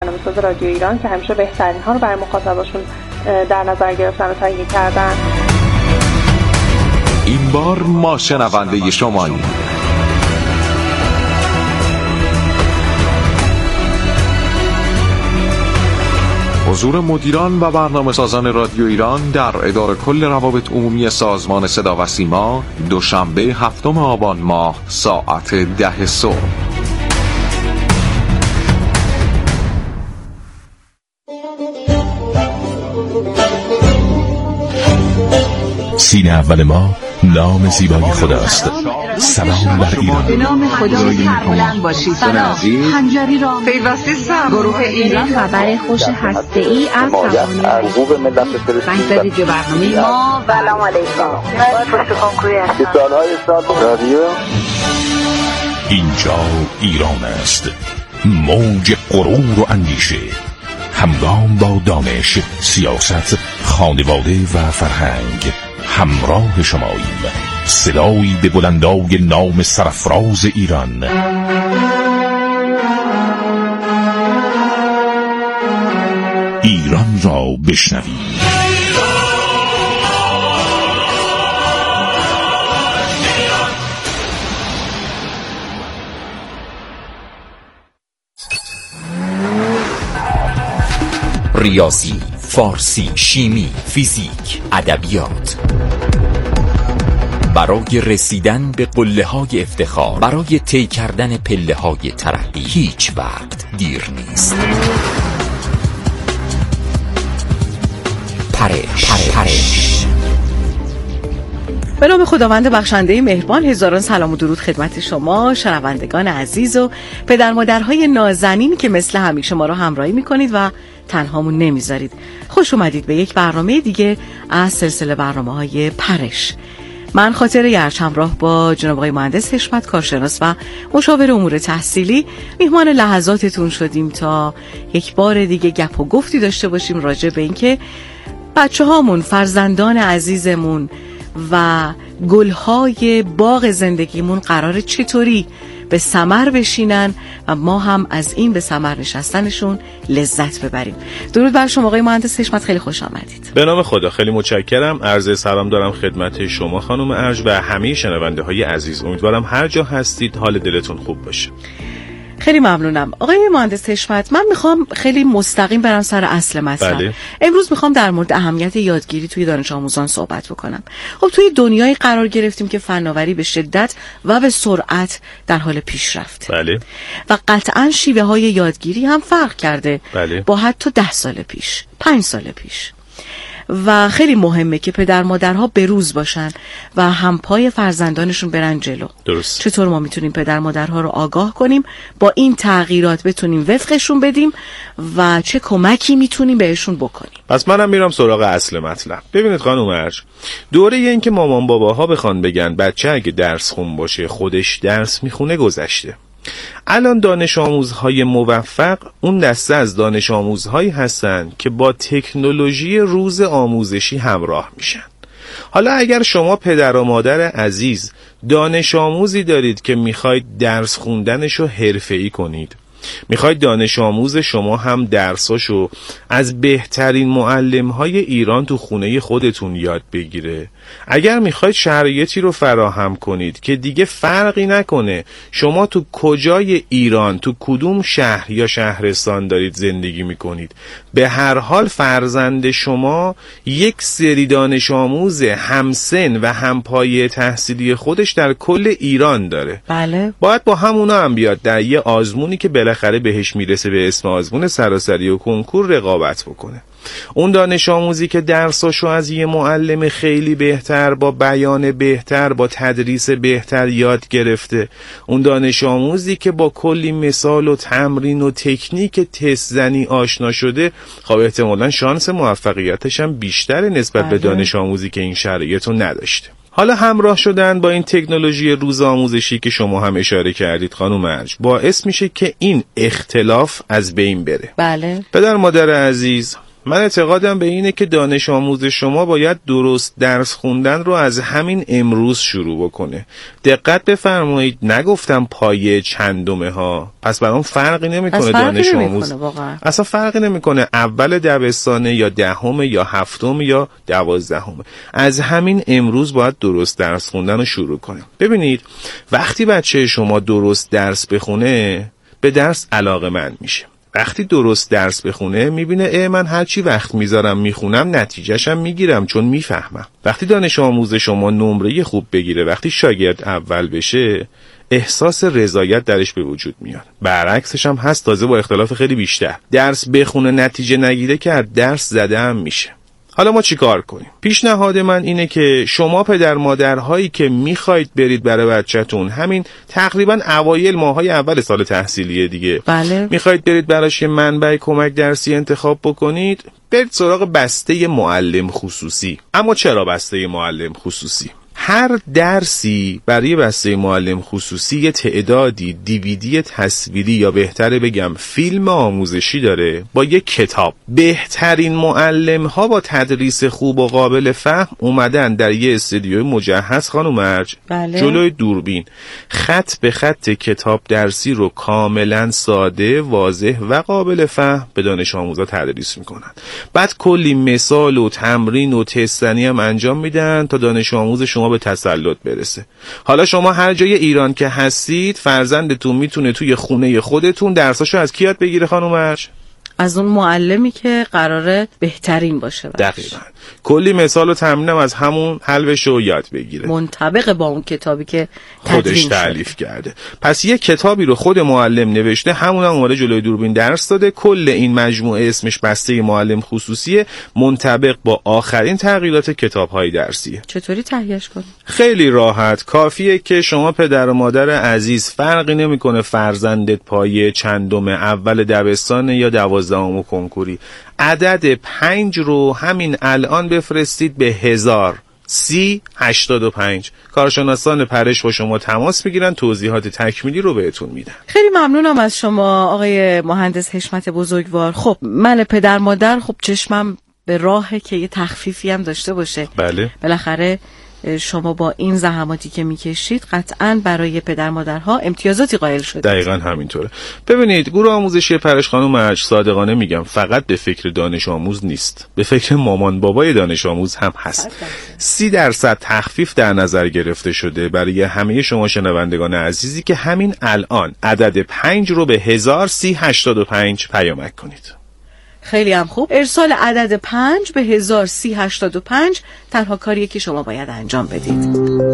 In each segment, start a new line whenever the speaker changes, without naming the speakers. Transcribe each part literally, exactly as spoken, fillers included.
برنامه‌ساز رادیو ایران که همیشه بهترین ها رو برای مخاطباشون در نظر گرفتن و تهیه کردن.
این بار ما شنونده شماییم. حضور مدیران و برنامه‌سازان رادیو ایران در اداره کل روابط عمومی سازمان صدا و سیما دوشنبه هفتم آبان ماه ساعت ده صبح.
سینه اول ما نام زیبای خداست. سلام بر ایران.
به نام خدا سربلند باشید. خنجری را پیوسته سر گروه ایران خبر خوش هسته‌ای از سوانح حقوق ملت فلسطین به برنامه ما. سلام علیکم. پشت کنکوری هستم. سالهای سال رادیو
اینجا ایران است. موج غرور و اندیشه همگام با دانش، سیاست، خانواده و فرهنگ همراه شماییم. صدایی به بلندای نام سرفراز ایران. ایران را بشنویم.
ریاضی، فارسی، شیمی، فیزیک، ادبیات. برای رسیدن به قله‌های افتخار، برای طی کردن پله‌های ترقی هیچ وقت دیر نیست. پرش پرش, پرش.
به نام خداوند بخشنده مهربان، هزاران سلام و درود خدمت شما شنوندگان عزیز و پدر مادرهای نازنین که مثل همیشه ما را همراهی میکنید و تنهامون نمیذارید. خوش اومدید به یک برنامه دیگه از سلسله برنامه‌های پرش. من خاطر یرچ همراه با جناب آقای مهندس حشمت، کارشناس و مشاور امور تحصیلی، میهمان لحظاتتون شدیم تا یک بار دیگه گپ و گفتی داشته باشیم راجع به اینکه بچه‌هامون، فرزندان عزیزمون و گل‌های باغ زندگیمون قراره چطوری به ثمر بشینن و ما هم از این به ثمر نشستنشون لذت ببریم. درود بر شما آقای مهندس حشمت، خیلی خوش آمدید.
به نام خدا، خیلی متشکرم. عرض سلام دارم خدمت شما خانم ارج و همه شنونده های عزیز. امیدوارم هر جا هستید حال دلتون خوب باشه.
خیلی ممنونم آقای مهندس حشمت. من میخوام خیلی مستقیم برم سر اصل مطلب.
بله.
امروز میخوام در مورد اهمیت یادگیری توی دانش آموزان صحبت بکنم. خب توی دنیای قرار گرفتیم که فناوری به شدت و به سرعت در حال پیشرفته.
بله.
و قطعاً شیوه های یادگیری هم فرق کرده.
بله.
با حتی ده سال پیش، پنج سال پیش. و خیلی مهمه که پدر مادرها بروز باشن و همپای فرزندانشون برن جلو.
درست.
چطور ما میتونیم پدر مادرها رو آگاه کنیم، با این تغییرات بتونیم وفقشون بدیم و چه کمکی میتونیم بهشون بکنیم؟
پس منم میرم سراغ اصل مطلب. ببینید خانم ارج، دوره این که مامان باباها بخوان بگن بچه اگه درس خون باشه خودش درس میخونه گذشته. الان دانش آموزهای موفق اون دسته از دانش آموزهایی هستن که با تکنولوژی روز آموزشی همراه میشن. حالا اگر شما پدر و مادر عزیز دانش آموزی دارید که میخواید درس خوندنشو حرفه‌ای کنید، میخواید دانش آموز شما هم درساشو از بهترین معلم‌های ایران تو خونه خودتون یاد بگیره، اگر میخواید شرایطی رو فراهم کنید که دیگه فرقی نکنه شما تو کجای ایران، تو کدوم شهر یا شهرستان دارید زندگی میکنید، به هر حال فرزند شما یک سری دانش آموز همسن و همپایه تحصیلی خودش در کل ایران داره.
بله.
باید با همونا هم بیاد در یه آزمونی که بالاخره بهش میرسه به اسم آزمون سراسری و کنکور رقابت بکنه. اون دانش آموزی که درساشو از یه معلم خیلی بهتر، با بیان بهتر، با تدریس بهتر یاد گرفته، اون دانش آموزی که با کلی مثال و تمرین و تکنیک تست زنی آشنا شده، خب احتمالاً شانس موفقیتش هم بیشتره نسبت
بله.
به دانش آموزی که این شرایطو نداشته. حالا همراه شدن با این تکنولوژی روز آموزشی که شما هم اشاره کردید خانم ارج باعث میشه که این اختلاف از بین بره.
بله.
پدر مادر عزیز، من اعتقادم به اینه که دانش آموز شما باید درست درس خوندن رو از همین امروز شروع بکنه. دقت بفرمایید، نگفتم پایه چندمه ها، پس برام فرقی نمیکنه دانش آموز، اصلا فرقی نمیکنه اول دبستانه یا دهم یا هفتم یا دوازدهم. از همین امروز باید درست درس خوندن رو شروع کنه. ببینید وقتی بچه شما درست درس بخونه به درس علاقه‌مند میشه. وقتی درست درس بخونه میبینه اه من هرچی وقت میذارم میخونم نتیجهشم میگیرم چون میفهمم. وقتی دانش آموز شما نمره خوب بگیره، وقتی شاگرد اول بشه، احساس رضایت درش به وجود میاد. برعکسش هم هست، تازه با اختلاف خیلی بیشتر. درس بخونه نتیجه نگیره که درس زده هم میشه. حالا ما چی کار کنیم؟ پیشنهاد من اینه که شما پدر مادرهایی که میخواید برید برای بچه‌تون همین تقریبا اوایل ماهای اول سال تحصیلیه دیگه،
بله،
میخواید برید براش یه منبع کمک درسی انتخاب بکنید، برید سراغ بسته معلم خصوصی. اما چرا بسته معلم خصوصی؟ هر درسی برای بسته معلم خصوصی یه تعدادی دیویدی تصویری یا بهتره بگم فیلم آموزشی داره با یه کتاب. بهترین معلم ها با تدریس خوب و قابل فهم اومدن در یه استودیوی مجهز خانم مرج،
بله،
جلوی دوربین خط به خط کتاب درسی رو کاملا ساده، واضح و قابل فهم به دانش آموزا تدریس میکنن. بعد کلی مثال و تمرین و تستنی هم انجام میدن تا دانش آموز شما به تسلط برسه. حالا شما هر جای ایران که هستید فرزندتون میتونه توی خونه خودتون درساشو از کی یاد بگیره خانم مرج؟
از اون معلمی که قراره بهترین باشه.
دقیقاً. کلی مثال و تمرینم از همون حلوشو یاد بگیره،
منطبق با اون کتابی که
خودش تألیف کرده. پس یه کتابی رو خود معلم نوشته، همون هم اومده جلوی دوربین درس داده. کل این مجموعه اسمش بسته معلم خصوصیه، منطبق با آخرین تغییرات کتاب‌های درسیه.
چطوری تهیه‌اش کنیم؟
خیلی راحت، کافیه که شما پدر و مادر عزیز، فرقی نمیکنه فرزندت پایه چندم، اول دبستان یا دوازدهم کنکوری، عدد پنج رو همین الان بفرستید به هزار سی هشتاد و پنج. کارشناسان پرش با شما تماس بگیرن، توضیحات تکمیلی رو بهتون میدن.
خیلی ممنونم از شما آقای مهندس حشمت بزرگوار. خب من پدر مادر خب چشمم به راهه که یه تخفیفی هم داشته باشه.
بله.
بالاخره شما با این زحماتی که میکشید قطعاً برای پدر مادرها امتیازاتی قائل شدید.
دقیقاً همینطوره. ببینید گروه آموزشی پرش خانم مرج، صادقانه میگم فقط به فکر دانش آموز نیست، به فکر مامان بابای دانش آموز هم هست. سی درصد تخفیف در نظر گرفته شده برای همه شما شنوندگان عزیزی که همین الان عدد پنج رو به هزار سی هشتاد و پنج پیامک کنید.
خیلی هم خوب. ارسال عدد پنج به هزار سی هشتاد و پنج تنها کاریه که شما باید انجام بدید.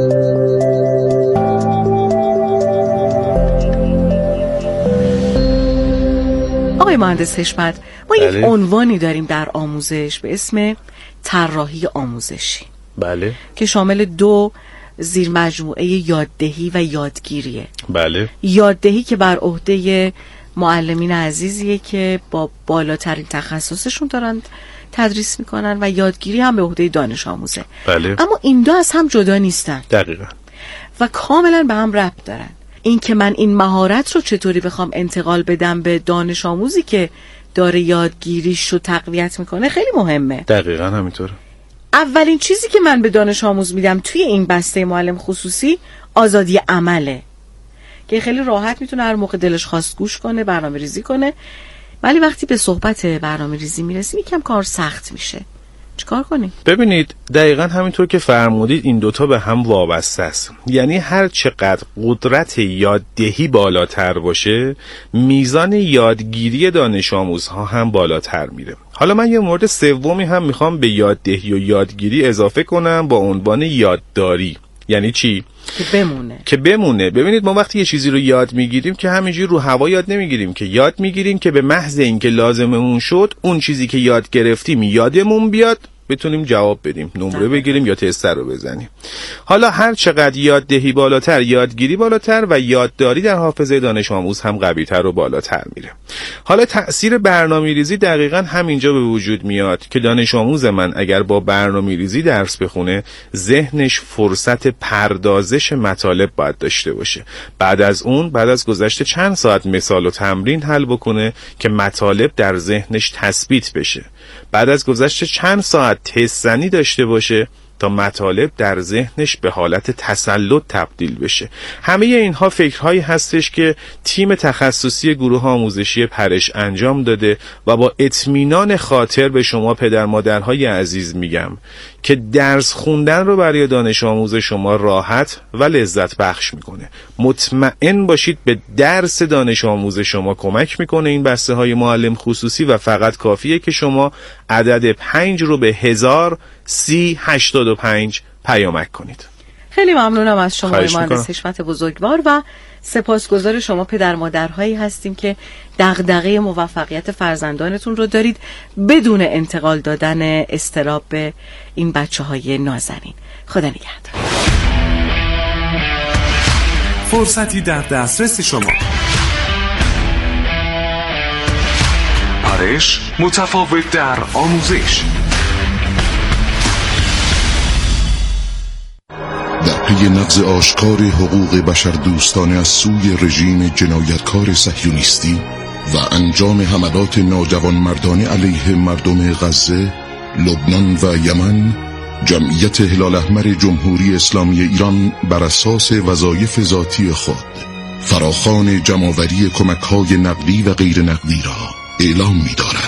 آقای مهندس حشمت، ما
بله.
یک عنوانی داریم در آموزش به اسم طراحی آموزشی.
بله.
که شامل دو زیر مجموعه یاددهی و یادگیریه.
بله.
یاددهی که بر عهده معلمین عزیزیه که با بالاترین تخصصشون دارن تدریس میکنن و یادگیری هم به عهده دانش آموزه.
بله.
اما این دو از هم جدا نیستن.
دقیقاً.
و کاملا به هم ربط دارن. این که من این مهارت رو چطوری بخوام انتقال بدم به دانش آموزی که داره یادگیریش رو تقویت میکنه خیلی مهمه.
دقیقاً همینطوره.
اولین چیزی که من به دانش آموز میدم توی این بسته معلم خصوصی آزادی عمله که خیلی راحت میتونه هر موقع دلش خواست گوش کنه، برنامه ریزی کنه. ولی وقتی به صحبت برنامه ریزی میرسیم یکم کار سخت میشه. چیکار کنیم؟
ببینید دقیقاً همینطور که فرمودید این دوتا به هم وابسته است. یعنی هر چقدر قدرت یاددهی بالاتر باشه، میزان یادگیری دانش آموزها هم بالاتر میره. حالا من یه مورد سومی هم میخوام به یاددهی و یادگیری اضافه کنم با عنوان یادداری. یعنی چی؟
که بمونه.
که بمونه. ببینید ما وقتی یه چیزی رو یاد میگیریم که همینجوری رو هوا یاد نمیگیریم، که یاد میگیریم که به محض اینکه لازممون شد اون چیزی که یاد گرفتیم یادمون بیاد بتونیم جواب بدیم، نمره بگیریم یا تست رو بزنیم. حالا هر چقدر یاددهی بالاتر، یادگیری بالاتر و یادداری در حافظه دانش آموز هم قوی‌تر و بالاتر میره. حالا تأثیر برنامه‌ریزی دقیقاً همینجا به وجود میاد که دانش آموز من اگر با برنامه‌ریزی درس بخونه، ذهنش فرصت پردازش مطالب باید داشته باشه. بعد از اون، بعد از گذشت چند ساعت مثال و تمرین حل بکنه که مطالب در ذهنش تثبیت بشه. بعد از گذشت چند ساعت تست زنی داشته باشه تا مطالب در ذهنش به حالت تسلط تبدیل بشه. همه اینها فکرهایی هستش که تیم تخصصی گروه آموزشی پرش انجام داده و با اطمینان خاطر به شما پدر مادرهای عزیز میگم که درس خوندن رو برای دانش آموز شما راحت و لذت بخش میکنه. مطمئن باشید به درس دانش آموز شما کمک میکنه این بسته های معلم خصوصی و فقط کافیه که شما عدد پنج رو به هزار سی هشتاد و پنج پیامک کنید.
خیلی ممنونم از شما مهندس حشمت بزرگوار و سپاسگزار شما پدر مادرهایی هستیم که دغدغه موفقیت فرزندانتون رو دارید بدون انتقال دادن اضطراب به این بچه‌های نازنین. خدا نگهدار.
فرصتی در دسترس شما.
پرش متفاوت در آموزش.
در پی نقض آشکار حقوق بشر دوستانه از سوی رژیم جنایتکار صهیونیستی و انجام حملات ناجوانمردانه علیه مردم غزه، لبنان و یمن، جمعیت هلال احمر جمهوری اسلامی ایران بر اساس وظایف ذاتی خود فراخوان جمع‌آوری کمک‌های نقدی و غیر نقدی را اعلام می‌دارد.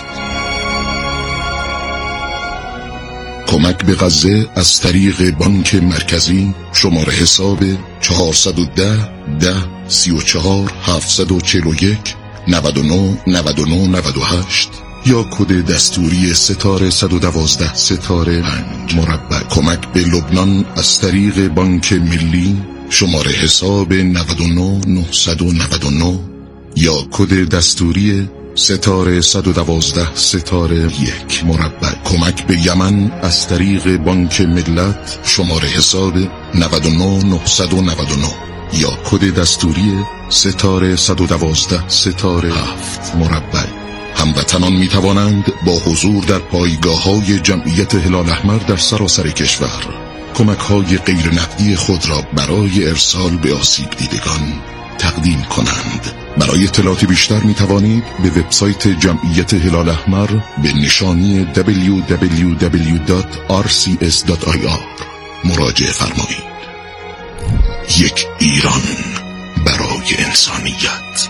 کمک به غزه از طریق بانک مرکزی شماره حساب چهارصد و ده ده سی و چهار هفتصد و چهل و یک نود و نه نود و نه نود و هشت یا کد دستوری ستاره صد و دوازده ستاره پنج مربع. کمک به لبنان از طریق بانک ملی شماره حساب نود و نه نهصد و نود و نه یا کد دستوری ستاره صد و دوازده ستاره یک مربع. کمک به یمن از طریق بانک ملت شماره حساب نود و نه نهصد و نود و نه یا کد دستوری ستاره صد و دوازده ستاره هفت مربع. هموطنان می توانند با حضور در پایگاه‌های جمعیت هلال احمر در سراسر کشور کمک‌های غیر نقدی خود را برای ارسال به آسیب دیدگان تقدیم کنند. برای اطلاعات بیشتر می توانید به وبسایت جمعیت هلال احمر به نشانی دبلیو دبلیو دبلیو دات آر سی اس دات آی آر مراجعه فرمایید. یک ایران برای انسانیت.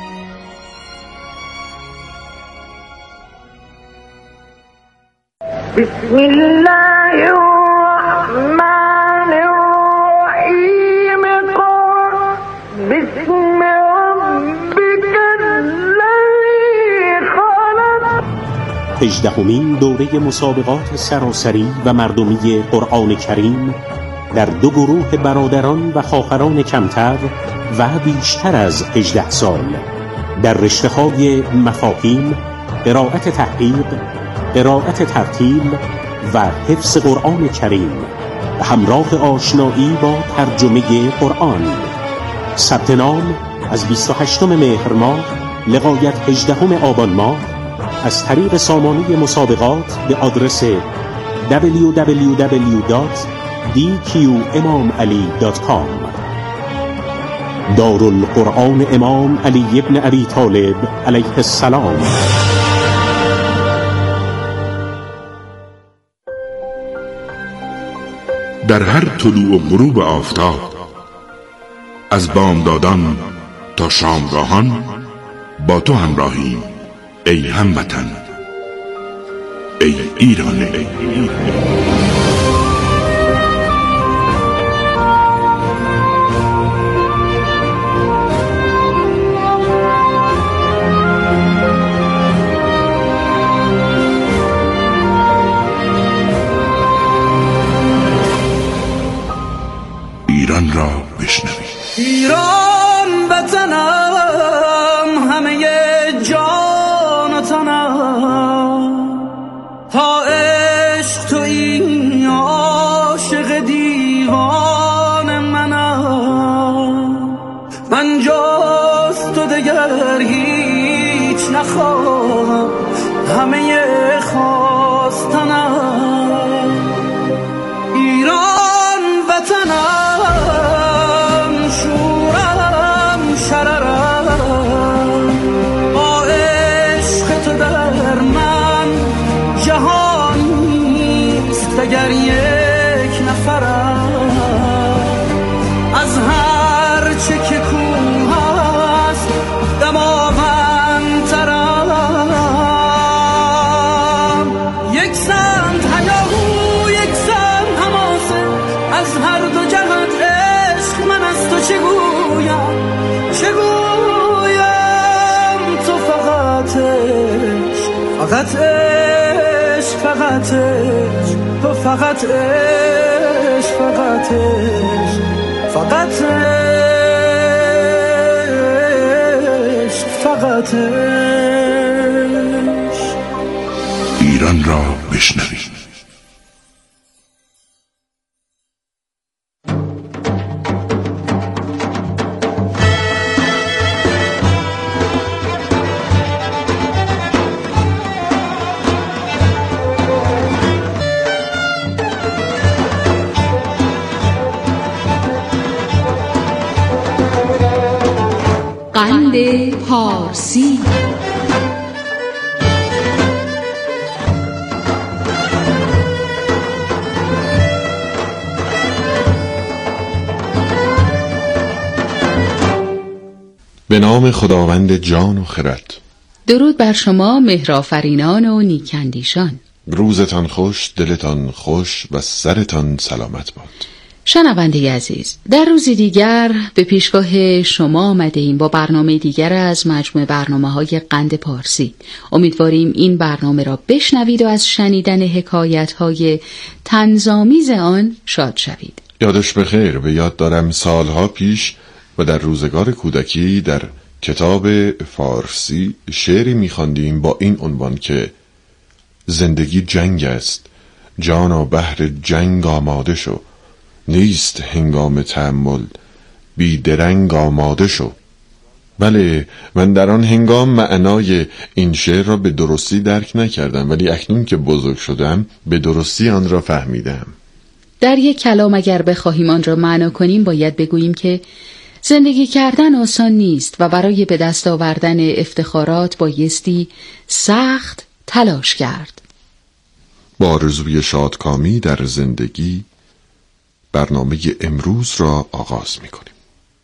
بسم الله الرحمن الرحیم. بسم ربک الذی خلق.
هجدهمین دوره مسابقات سراسری و مردمی قرآن کریم در دو گروه برادران و خواهران کمتر و بیشتر از هجده سال در رشته‌های مفاهیم، قرائت تحقیق، قرائت ترتیل و حفظ قرآن کریم و همراه آشنایی با ترجمه قرآن. ثبت نام از بیست و هشتم مهر ماه لغایت هجدهم آبان ماه از طریق سامانه مسابقات به آدرس دبلیو دبلیو دبلیو دات دی کیو امام علی دات کام. دارالقرآن امام علی ابن ابی طالب علیه السلام.
در هر طلوع و غروب آفتاب، از بامدادان تا شامگاهان با تو همراهیم ای هموطن، ای ایران. ای ایران. ایران را بشنوید.
ایران وطنم، همه جان و تنم، تا عشق تو فقط عشق فقط عشق تو فقط عشق فقط عشق فقط عشق فقط عشق
ایران را بشنوید.
قند پارسی.
به نام خداوند جان و خرد.
درود بر شما مهرآفرینان و نیکندیشان.
روزتان خوش، دلتان خوش و سرتان سلامت باد.
شنونده عزیز، در روزی دیگر به پیشگاه شما آمده ایم با برنامه دیگر از مجموعه برنامه‌های قند پارسی. امیدواریم این برنامه را بشنوید و از شنیدن حکایت‌های طنزآمیز آن شاد شوید.
یادش بخیر، به یاد دارم سالها پیش و در روزگار کودکی در کتاب فارسی شعری می‌خواندیم با این عنوان که زندگی جنگ است، جانا بهر جنگ آماده شو، نیست هنگام تأمل بی درنگ آماده شو. بله، من در آن هنگام معنای این شعر را به درستی درک نکردم، ولی اکنون که بزرگ شدم به درستی آن را فهمیدم.
در یک کلام اگر بخواهیم آن را معنا کنیم باید بگوییم که زندگی کردن آسان نیست و برای به دست آوردن افتخارات بایستی سخت تلاش کرد.
با آرزوی شادکامی در زندگی برنامه امروز را آغاز می‌کنیم.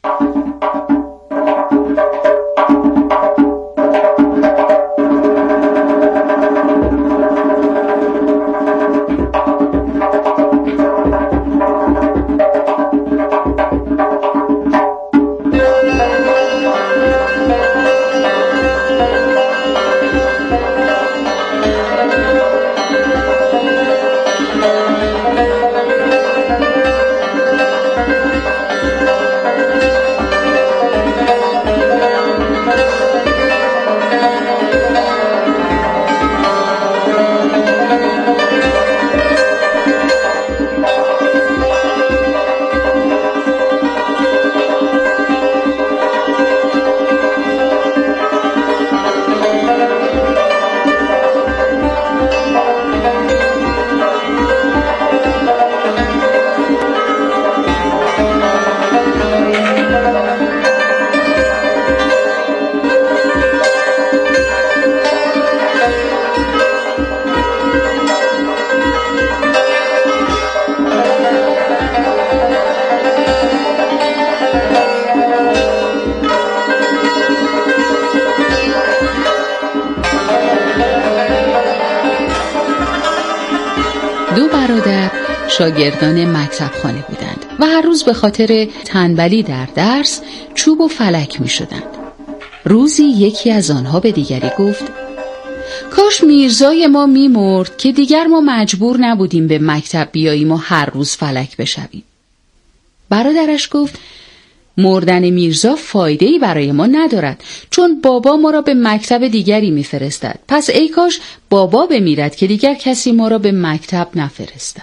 شاگردان مکتب خانه بودند و هر روز به خاطر تنبلی در درس چوب و فلک می شدند. روزی یکی از آنها به دیگری گفت کاش میرزای ما می مرد که دیگر ما مجبور نبودیم به مکتب بیاییم و هر روز فلک بشویم. برادرش گفت مردن میرزا فایده‌ای برای ما ندارد، چون بابا ما را به مکتب دیگری میفرستد. پس ای کاش بابا بمیرد که دیگر کسی ما را به مکتب نفرستد.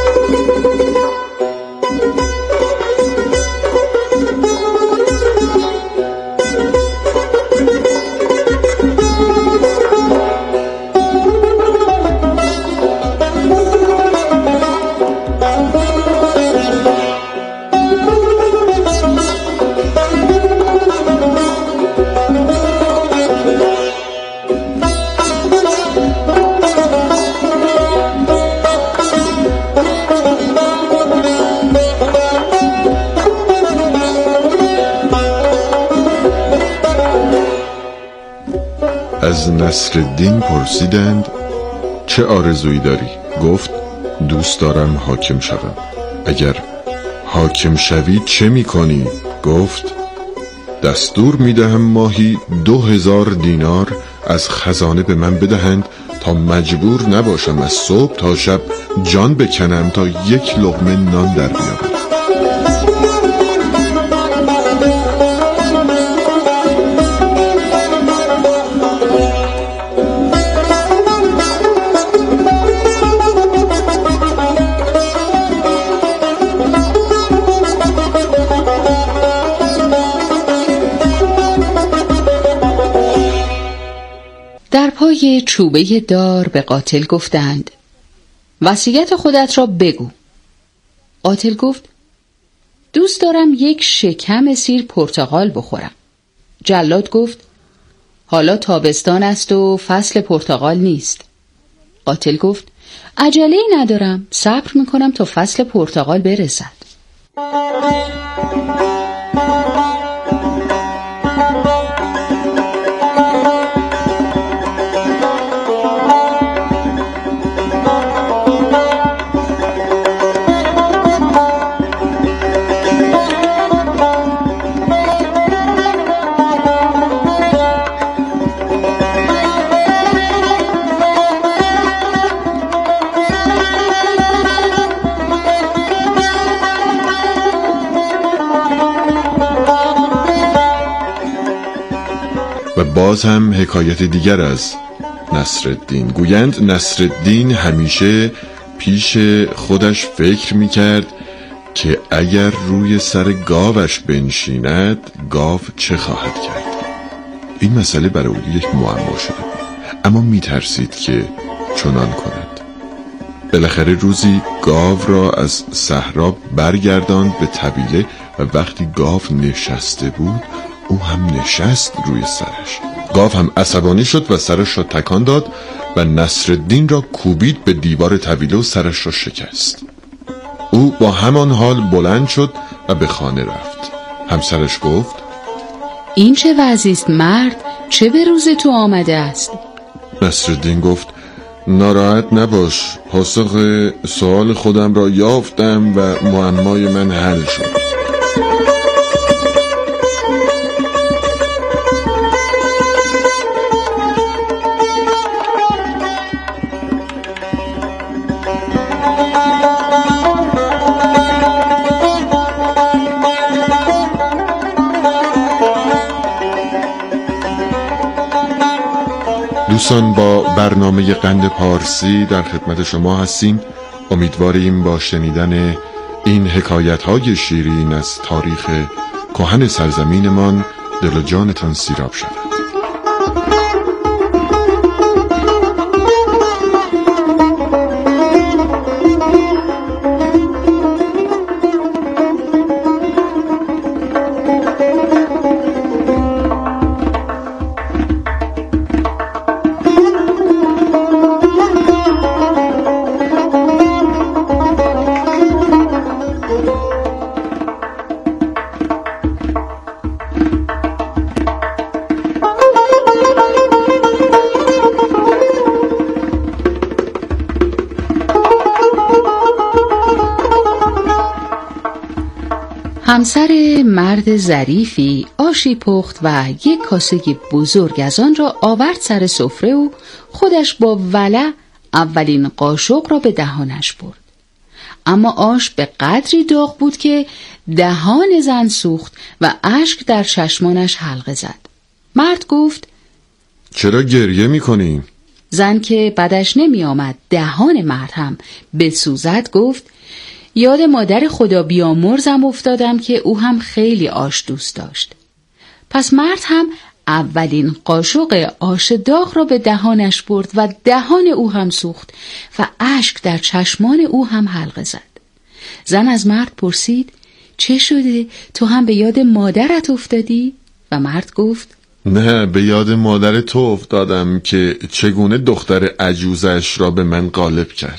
از نصرالدین پرسیدند چه آرزویی داری؟ گفت دوست دارم حاکم شوم. اگر حاکم شوی چه میکنی؟ گفت دستور میدهم ماهی دو هزار دینار از خزانه به من بدهند
تا مجبور نباشم از صبح تا شب جان بکنم تا یک لقمه نان در بیارم.
در پای چوبه دار به قاتل گفتند وصیت خودت را بگو. قاتل گفت دوست دارم یک شکم سیر پرتقال بخورم. جلاد گفت حالا تابستان است و فصل پرتقال نیست. قاتل گفت عجله‌ای ندارم، صبر میکنم تا فصل پرتقال برسد.
و باز هم حکایت دیگر از نصرالدین. گویند نصرالدین همیشه پیش خودش فکر میکرد که اگر روی سر گاوش بنشیند گاو چه خواهد کرد. این مسئله برای او یک معما شده بود، اما میترسید که چنان کند. بالاخره روزی گاو را از صحرا برگرداند به طویله و وقتی گاو نشسته بود او هم نشست روی سرش. گاو هم عصبانی شد و سرش را تکان داد و نصرالدین را کوبید به دیوار طویله و سرش را شکست. او با همان حال بلند شد و به خانه رفت. همسرش گفت
این چه وضعی است مرد؟ چه به روز تو آمده است؟
نصرالدین گفت ناراحت نباش، پاسخ سوال خودم را یافتم و معمای من حل شد. دوستان، با برنامه قند پارسی در خدمت شما هستیم. امیدواریم با شنیدن این حکایت‌های شیرین از تاریخ کهن سرزمینمان دل و جانتان سیراب شود.
همسر مرد ظریفی آشی پخت و یک کاسه بزرگ از آن را آورد سر سفره و خودش با ولع اولین قاشق را به دهانش برد. اما آش به قدری داغ بود که دهان زن سوخت و اشک در چشمانش حلقه زد. مرد گفت
چرا گریه می‌کنی؟
زن که بدش نمی آمد دهان مرد هم بسوزد گفت یاد مادر خدا بیامرزم افتادم که او هم خیلی آش دوست داشت. پس مرد هم اولین قاشق آش داغ را به دهانش برد و دهان او هم سوخت و اشک در چشمان او هم حلقه زد. زن از مرد پرسید چه شده؟ تو هم به یاد مادرت افتادی؟ و مرد گفت
نه، به یاد مادر تو افتادم که چگونه دختر عجوزش را به من غالب کرد.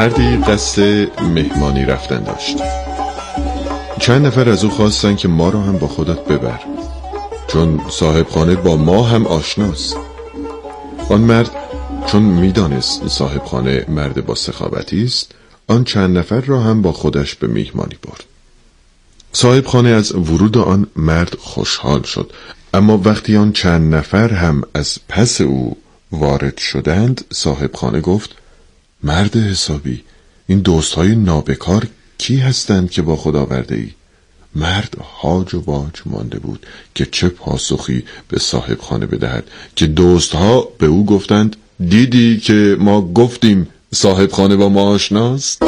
مردی قصد مهمانی رفتن داشت. چند نفر از او خواستن که ما را هم با خودت ببر، چون صاحب خانه با ما هم آشناست. آن مرد چون میدانست صاحب خانه مرد با سخاوتی است، آن چند نفر را هم با خودش به میهمانی برد. صاحب خانه از ورود آن مرد خوشحال شد، اما وقتی آن چند نفر هم از پس او وارد شدند، صاحب خانه گفت: مرد حسابی، این دوستهای نابکار کی هستند که با خود آورده ای؟ مرد هاج و واج مانده بود که چه پاسخی به صاحب خانه بدهد که دوستها به او گفتند: دیدی که ما گفتیم صاحب خانه با ما آشناست؟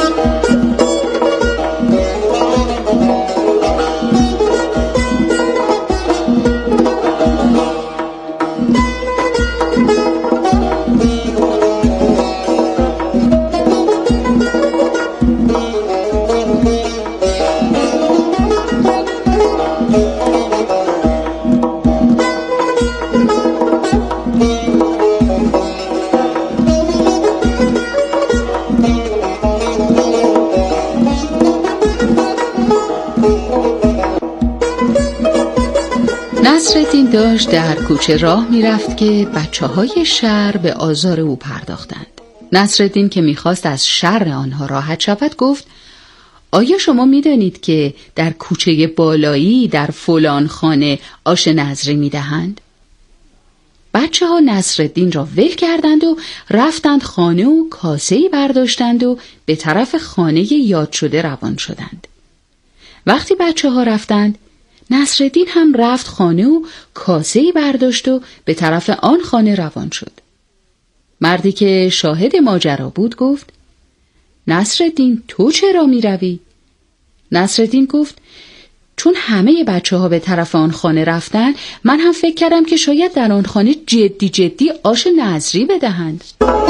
نصرالدین داشت در کوچه راه میرفت که بچه های شهر به آزار او پرداختند. نصرالدین که میخواست از شر آنها راحت شود گفت: آیا شما میدانید که در کوچه بالایی در فلان خانه آش نظری میدهند؟ بچه ها نصرالدین را ول کردند و رفتند خانه و کاسه‌ای برداشتند و به طرف خانه یاد شده روان شدند. وقتی بچه ها رفتند، نصرالدین هم رفت خانه و کاسه‌ای برداشت و به طرف آن خانه روان شد. مردی که شاهد ماجرا بود گفت: نصرالدین، تو چرا می روی؟ نصرالدین گفت: چون همه بچه ها به طرف آن خانه رفتن، من هم فکر کردم که شاید در آن خانه جدی جدی آش نظری بدهند.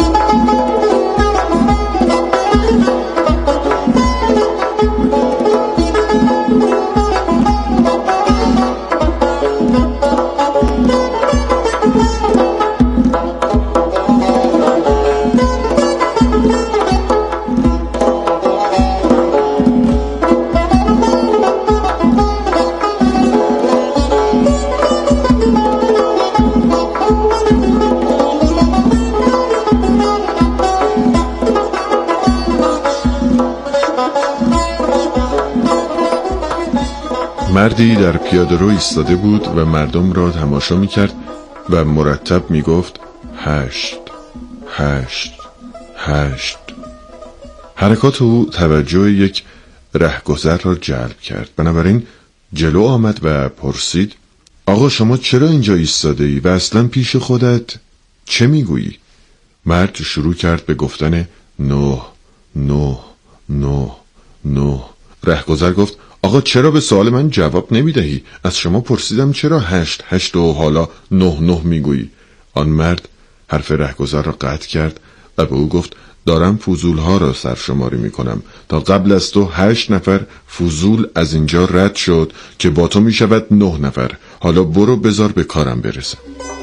مردی در پیاده رو ایستاده بود و مردم را تماشا میکرد و مرتب میگفت: هشت هشت هشت. حرکات او توجه یک رهگذر را جلب کرد، بنابراین جلو آمد و پرسید: آقا شما چرا اینجا ایستاده ای و اصلا پیش خودت چه میگویی؟ مرد شروع کرد به گفتن نه نه نه نه. رهگذر گفت: آقا چرا به سوال من جواب نمیدهی؟ از شما پرسیدم چرا هشت هشت و حالا نه نه میگویی؟ آن مرد حرف رهگذر را قطع کرد و به او گفت: دارم فضولها را سرشماری میکنم. تا قبل از تو هشت نفر فضول از اینجا رد شد که با تو میشود نه نفر. حالا برو بذار به کارم برسم.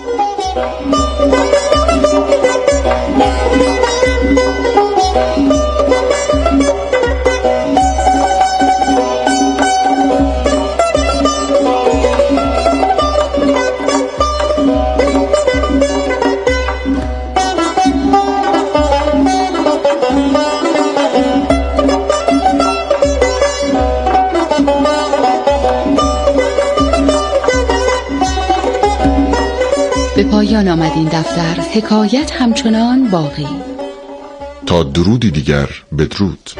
به پایان آمد این دفتر. حکایت همچنان باقی.
تا درودی دیگر، بدرود.